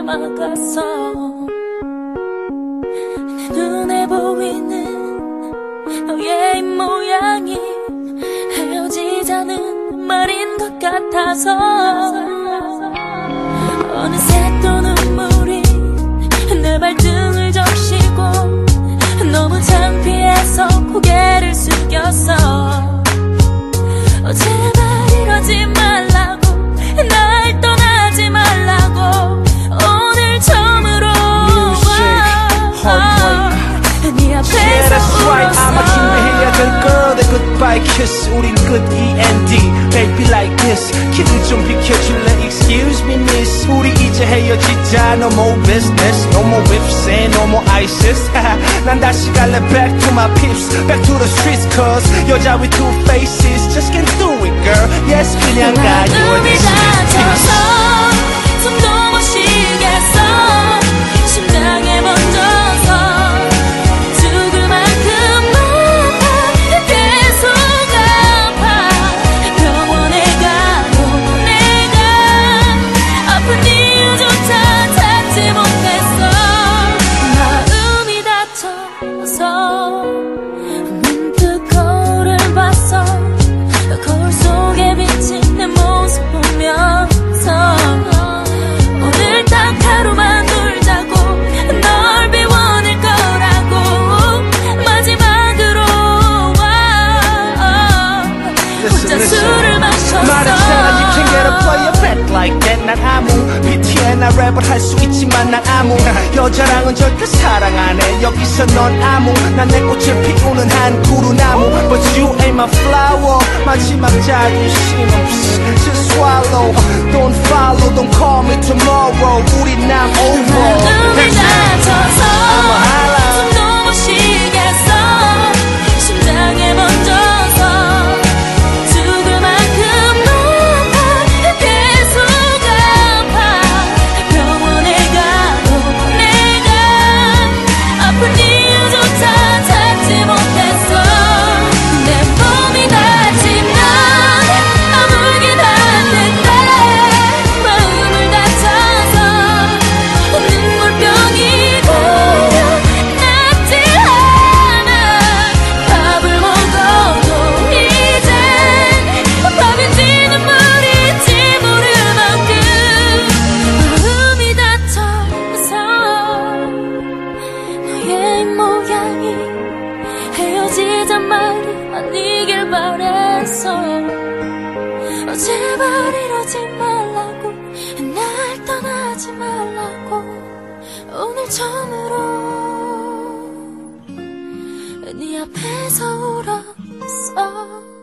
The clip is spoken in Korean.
날 막았어. 내 눈에 보이는 너의 입모양이 헤어지자는 말인 것 같아서 어느새 또 눈물이 내 발등을 적시고 너무 창피해서 고개를 숙였어. 제발 이러지 말라고, 날 떠나지 말라고. 오늘 처음으로 네 앞에서 Yeah, that's right. 아마 준비해야 될 거. The goodbye kiss. 우린 good END. Baby like this. 길을 좀 비켜줄래? Excuse me miss. 우리 이제 헤어지자. No more business. No more whips and no more ISIS. 난 다시 갈래 back to my peeps. Back to the streets cause 여자 with two faces just can't do it girl. Yes 그냥 가. You're 눈이 다쳐서 숨도 못 쉬겠어. 심장에 멈춰서 죽을 만큼 아파. 계속 아파. 병원에 가도 내가 아픈 이유조차 찾지 못했어. 마음이 다쳐서 문득 거울을 봤어. 거울 속에 비친 내 모습 보면서 오늘 딱 하루만 놀자고 널 비워낼 거라고 마지막으로 혼자 술을 마셨어. 말했잖아 you can't get a player back like that. 난 아무 BT나 랩을 할 수 있지만 난 아무 여자랑은 절대 사랑 안 해. 여기서 넌 아무 난 내 꽃을 피우는 한 구루나무. But you ain't my flower. 마지막 자존심 just swallow. Don't follow don't call me tomorrow. 우리 난 over. 눈이 다쳐서 숨도 못 쉬겠어. 심장에 멈춰서 죽을 만큼 아파. 계속 아파. 병원에 가도 내가 아픈 이유조차 찾지 못했어. 내 몸이 닿지만 아물긴 않는데 마음을 다쳐서 눈물병이 고여 낫지 않아. 밥을 먹어도 이젠 밥인지 눈물인지 모를 만큼 마음이 다쳐서 너의 모양이 헤어지자 말이 아니길 바랬어. 제발 이러지 말라고, 날 떠나지 말라고. 오늘 처음으로 네 앞에서 울었어.